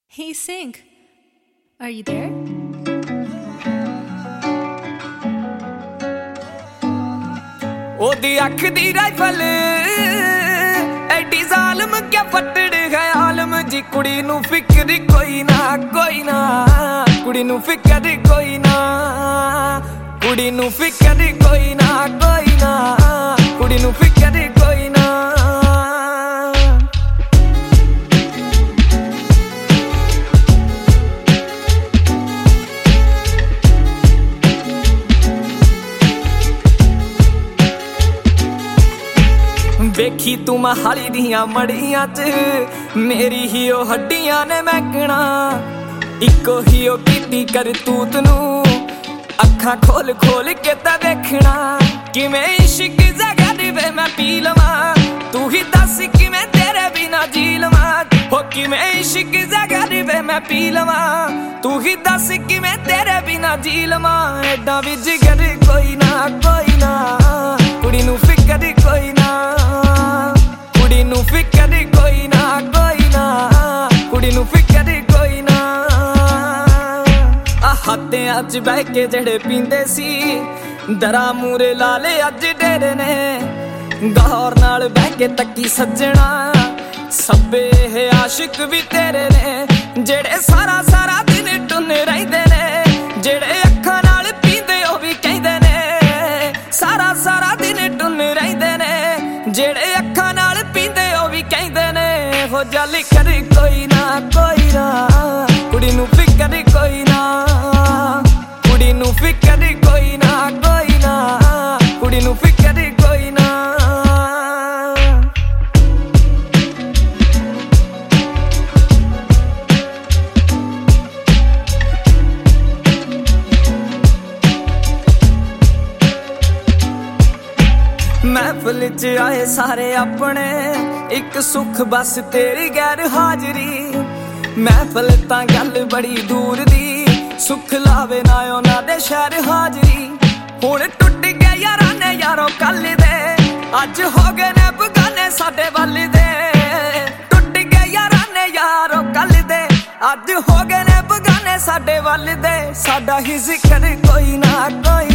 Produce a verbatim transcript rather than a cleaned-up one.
Hey Sync, are you there? ओदी अख दी rifle AD जालम क्या फटड़ है आलम जी कुड़ी नू फिक्र कोई ना कोई ना कुड़ी नू फिक्र कोई ना कुड़ी नू फिक्र कोई ना कोई ना कुड़ी नू फिक्र कोई ना वेखी तू महाली दियां मड़ियां च मेरी ही ओ हड्डियां ने महकना इको ही ओ कीती करतूत नू अखां खोल खोल के ता देखना किवें इश्क जगा वे मैं पी लवां तू ही दस किवें तेरे बिना जी लवां हो किवें इश्क जगा वे मैं पी लवां तू ही दस किवें तेरे बिना जी लवां एडा भी जिगर कोई ना कोई ना कुड़ी नू फिकर कोई ना कुड़ी नू फिकर कोई ना कोई ना कुड़ी नू फिकर कोई ना आ हाथियां च बह के जेड़े पींदे सी दरा मूरे लाले अज डेरे ने गौर नाल बह के तक्की सज्जना सब्बे है आशिक भी तेरे ने जेड़े सारा सारा दिन टुन रहिंदे ने जेड़े अखां नाल पींदे ओ भी कहंदे ने सारा सारा दिन टुन रहिंदे ने जेड़े अखां नाल पींदे ओ भी कहंदे ने हो जल कर कोई ना कोई ना कुड़ी नू फिकर कोई ना कुड़ी नू फिकर कोई ना कोई ना कुड़ी नू फिकर कोई ना महफिल च आए सारे अपने एक सुख बस तेरी गैर हाजरी महफिल तां गल बड़ी दूर दी सुख लावे ना उन्हां दे शहर हाजरी हुण टुट गए यारां ने यारों कल दे अज हो गए ने बगाने साडे वल दे टुट गए यारां ने यारों कल दे अज हो गए ने बगाने साडे वल दे साडा ही जिक्र कोई ना कोई